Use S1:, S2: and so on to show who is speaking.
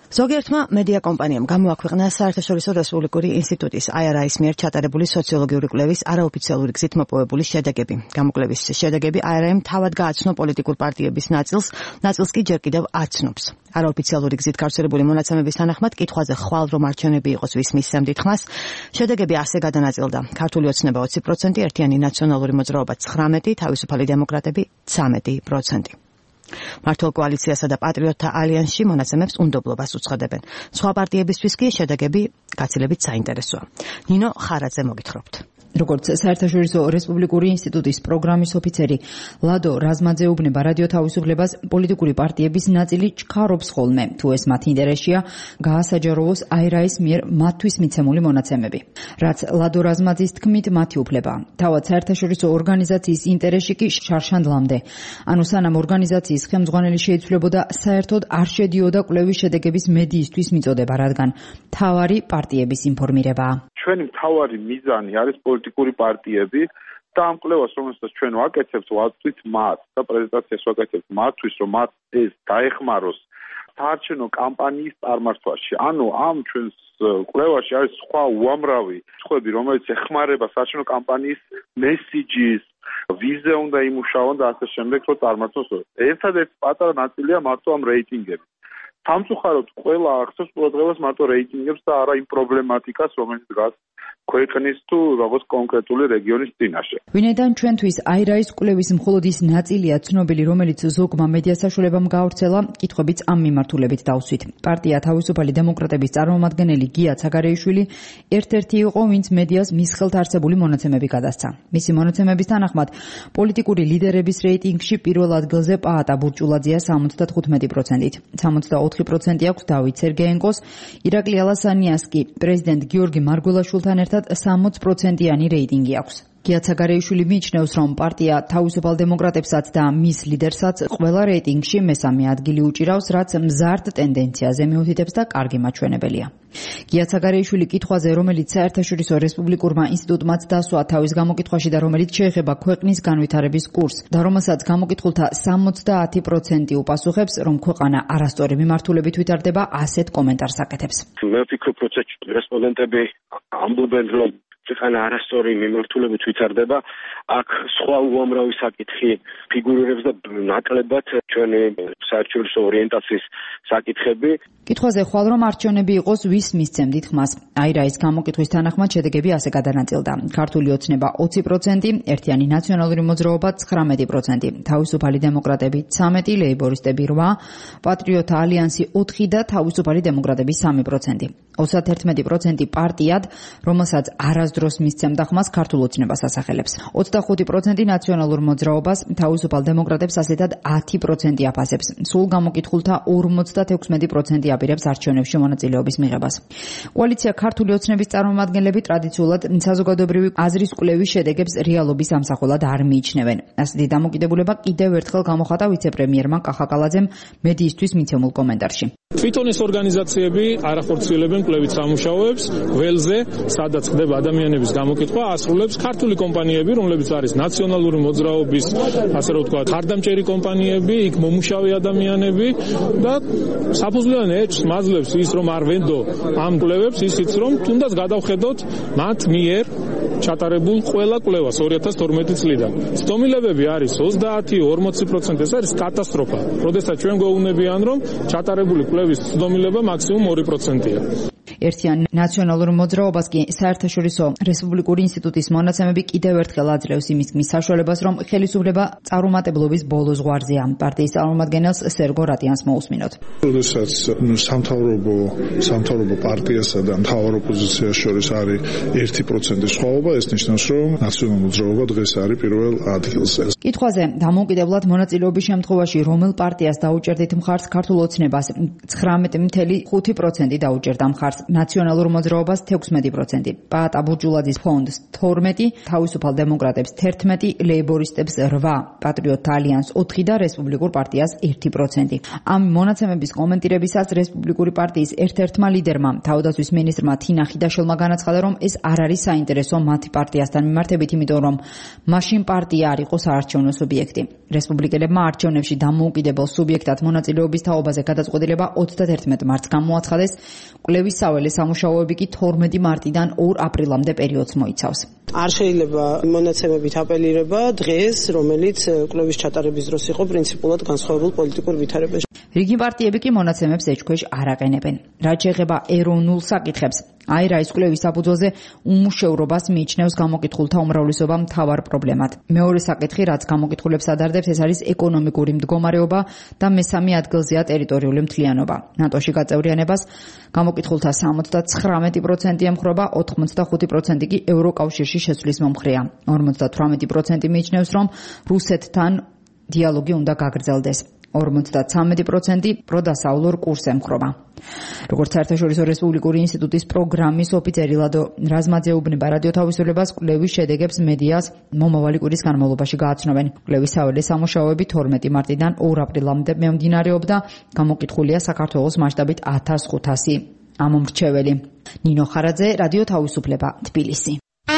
S1: ზოგიერთმა მედია კომპანიამ გამოაქვეყნა საერთაშორისო რესპუბლიკური ინსტიტუტის IRI-ის მიერ ჩატარებული სოციოლოგიური კვლევის არაოფიციალური გზით მოპოვებული შედეგები. გამოკვლევის შედეგები IRI-მ თავად გააცნო პოლიტიკურ პარტიების ნაწილს კი ჯერ კიდევ აცნობს. არაოფიციალური გზით გავრცელებული მონაცემების თანახმად კითხვაზე ხვალ რომ არჩევნები იყოს ვის მისცემდით ხმას, შედეგები ასე გადანაწილდა. ქართული ოცნება 20%, ერთიანი ნაციონალური მოძრაობა 19%, თავისუფალი დემოკრატები 13%. მართლ კოალიციასა და პატრიოტთა ალიანსში მონაცემებს უნდობლობას უცხადებენ. სხვა პარტიებისთვის კი შედეგები გაცილებით საინტერესოა. ნინო ხარაძე მოგითხრობთ.
S2: როგორც საერთაშორისო რესპუბლიკური ინსტიტუტის პროგრამის ოფიცერი ლადო რაზმაძე უბნება რადიო თავისუფლებას, პოლიტიკური პარტიების ნაწილი ჩქარობს ხოლმე, თუ ეს მათ ინტერესია, გაასაჯაროვოს IRI-ის მიერ მათთვის მიცემული მონაცემები. რაც ლადო რაზმაძის თქმით, მათი უფლებაა. თავად საერთაშორისო ორგანიზაციის ინტერესში კი შარშანდლამდე. ანუ სანამ ორგანიზაციის ხელმძღვანელი შეიცვლებოდა, საერთოდ არ შედიოდა კვლევის შედეგების მედიისთვის მიწოდება, რადგან მთავარი პარტიების ინფორმირებაა.
S3: ჩვენი მთავარი მიზანი არის პოლიტიკური პარტიები და ამ კვლევას, რომელსაც ჩვენ ვაკეთებთ, ვაწვით მათ და პრეზენტაციას ვაკეთებთ მათთვის, რომ მათ ეს დაეხმაროს საარჩევნო კამპანიის წარმართვაში. ანუ ამ ჩვენს კვლევაში არის სხვა უამრავი სხვები, რომელიც ეხმარება საარჩევნო კამპანიის მესიჯის, ვიზზე უნდა იმუშაონ და ასე შემდეგ, რომ წარმართოს. ერთადერთი პატარა ნაწილია მარტო ამ რეიტინგები. სამწუხაროდ ყველა ახსოვს ყურადღებას მარტო რეიტინგებს და არა იმ პრობლემატიკას, რომელიც დგას ქვეყნის თუ როგორც კონკრეტული რეგიონის წინაშე.
S2: ვინაიდან ჩვენთვის IRI-ის კვლევის მხოლოდ ის ნაწილია ცნობილი, რომელიც ზოგმა მედია საშუალებამ გაავრცელა, კითხვებიც ამ მიმართულებით დავსვით. პარტია თავისუფალი დემოკრატების წარმომადგენელი გია ცაგარეიშვილი ერთ-ერთი იყო, ვინც მედიას მის ხელთ არსებული მონაცემები გადასცა. მისი მონაცემების თანახმად, პოლიტიკური ლიდერების რეიტინგში პირველ ადგილზე პაატა ბურჭულაძეა 75%-ით. 64% აქვს დავით სერგეენკოს, ირაკლი ალასანიას კი პრეზიდენტ გიორგი მარგველაშვილთან ერთად 60%-იანი რეიტინგი აქვს. გია ცაგარეიშვილი მიიჩნევს, რომ პარტია თავისუფალ დემოკრატებსაც და მის ლიდერსაც ყველა რეიტინგში მესამე ადგილი უჭირავს, რაც მზარდ ტენდენციაზე მიუთითებს და კარგი მაჩვენებელია. გია ცაგარეიშვილი კითხვაზე, რომელიც საერთაშორისო რესპუბლიკურმა ინსტიტუტმაც დასვა თავის გამოკითხვაში და რომელიც შეეხება ქვეყნის განვითარების კურსს და რომელსაც გამოკითხულთა 70% უპასუხებს, რომ ქვეყანა არასწორი მიმართულებით ვითარდება, ასეთ კომენტარს აკეთებს.
S4: მე ვფიქრობ, რომ რესპონდენტები ამბობენ, რომ ქვეყანა არასწორი მიმართულებით ვითარდება, აქ სხვა უამრავი საკითხი ფიგურირებს და ნაკლებად ჩვენი საერთაშორისო ორიენტაციის საკითხები.
S2: კითხვაზე ხვალ რომ არჩევნები იყოს, ვის მისცემდით ხმას? IRI-ის გამოკითხვის თანახმად შედეგები ასე გადანაწილდა. ქართული ოცნება 20%, ერთიანი ნაციონალური მოძრაობა 19%, თავისუფალი დემოკრატები 13%, ლეიბორისტები 8%, პატრიოტთა ალიანსი 4% და თავისუფალი დემოკრატები 3%. 31% პარტიად, რომელსაც არასდროს მისცემდა ხმას, ქართულ ოცნებას ასახელებს. 25% ნაციონალურ მოძრაობას, თავისუფალ დემოკრატებს ასეთად 10% აფასებს. სულ გამოკითხულთა 56% აპირებს არჩევნებში მონაწილეობის მიღებას. კოალიცია ქართული ოცნების წარმომადგენლები ტრადიციულად საზოგადოებრივი აზრის კვლევის შედეგებს რეალობის ამსახველად არ მიიჩნევენ. ასეთი დამოკიდებულება კიდევ ერთხელ გამოხატა ვიცე-პრემიერმა კახა კალაძემ მედიისთვის მიცემულ კომენტარში.
S5: თვითონ ეს ორგანიზაციები არ ახორციელებენ კვლევით სამუშაოებს, ველზე, სადაც ხდება ადამიანების გამოკითხვა, ასრულებს ქართული კომპანიები, რომლებიც არის ნაციონალური მოძრაობის, ასე რომ ვთქვათ, ხარდამჭერი კომპანიები, იქ მომუშავე ადამიანები და საფუძვლიან ეჭვს მაძლევს ის, რომ არ ვენდო ამ კვლევებს, ისიც რომ თუნდაც გადავხედოთ მათ მიერ ჩატარებულ ყველა კვლევას 2012 წლიდან. ცდომილებები არის 30-40%, ეს არის კატასტროფა. როდესაც ჩვენ გვეუბნებიან, რომ ჩატარებული კვლევის ცდომილება მაქსიმუმ 2%-ია.
S2: ერთიან ნაციონალურ მოძრაობას კი საერთაშორისო რესპუბლიკური ინსტიტუტის მონაცემები კიდევ ერთხელ აძლევს იმის საშუალებას, რომ ხელისუფლება წარუმატებლობის ბოლო ზღვარზეა. პარტიის წარმომადგენელს სერგო რატიანს მოусმინოთ.
S6: როდესაც სამთავრობო პარტიასა და მთავარ ოპოზიციას შორის არის 1% სხვაობა, ეს ნიშნავს, რომ ნაციონალურ მოძრაობა დღეს არის პირველ ადგილზე.
S2: კითხვაზე დამოუკიდებლად მონაწილეობის შემთხვევაში რომელ პარტიას დაუჭერდით მხარს, ქართულ ოცნებას 19.5% დაუჭერდა მხარს. ნაციონალურ მოძრაობას 16%, პაატა ბურჯულაძის ფონდს 12%, თავისუფალ დემოკრატებს 11%, ლეიბორისტებს 8%, პატრიოტთა ალიანსს 4% და რესპუბლიკურ პარტიას 1%. ამ მონაცემების კომენტირებისას რესპუბლიკური პარტიის ერთ-ერთმა ლიდერმა, თავდაცვის მინისტრმა თინა ხიდაშელმა განაცხადა, რომ ეს არ არის საინტერესო მათი პარტიასთან მიმართებით, იმიტომ რომ მაშინ პარტია არ იყო საარჩევნო სუბიექტი. რესპუბლიკელებმა არჩევნებში დამოუკიდებელ სუბიექტად მონაწილეობის თაობაზე გადაწყვეტილება 31 მარტს გამოაცხადეს, კვლევის საველე სამუშაოები კი 12 მარტიდან 2 აპრილამდე პერიოდს მოიცავს.
S7: არ შეიძლება მონაცემებით აპელირება დღეს, რომელიც კვლევის ჩატარების დროს იყო პრინციპულად განსხვავებულ პოლიტიკურ ვითარებაში.
S2: რიგი პარტიები კი მონაცემებს ეჭქვეშ არ აყენებენ. რაც შეეხება ეროვნულ საკითხებს, აირაის კვლევის საფუძველზე უმუშევრობას მიიჩნევს გამოკითხულთა უმრავლესობა მთავარ პრობლემად. მეორე საკითხი, რაც გამოკითხულებს ადარდებს, ეს არის ეკონომიკური მდგომარეობა და მესამე ადგილზეა ტერიტორიული მთლიანობა. ნატოში გაწევრიანებას გამოკითხულთა 79% ემხრობა, 85% კი ევროკავშირში შესვლის მომხრეა. 58% მიიჩნევს, რომ რუსეთთან დიალოგი უნდა გაგრძელდეს. 53% პროდასავლურ კურსს ემხრობა. როგორც საერთაშორისო რესპუბლიკური ინსტიტუტის პროგრამის ოფიცერი ლადო რაზმაძე უბნება რადიო თავისუფლებას, კვლევის შედეგებს მედიას მომავალი კვირის განმავლობაში გააცნობენ. კვლევის საველე სამუშაოები 12 მარტიდან 2 აპრილამდე მიმდინარეობდა, გამოკითხულია საქართველოს მასშტაბით 1500 ამომრჩეველი. ნინო ხარაძე, რადიო თავისუფლება, თბილისი.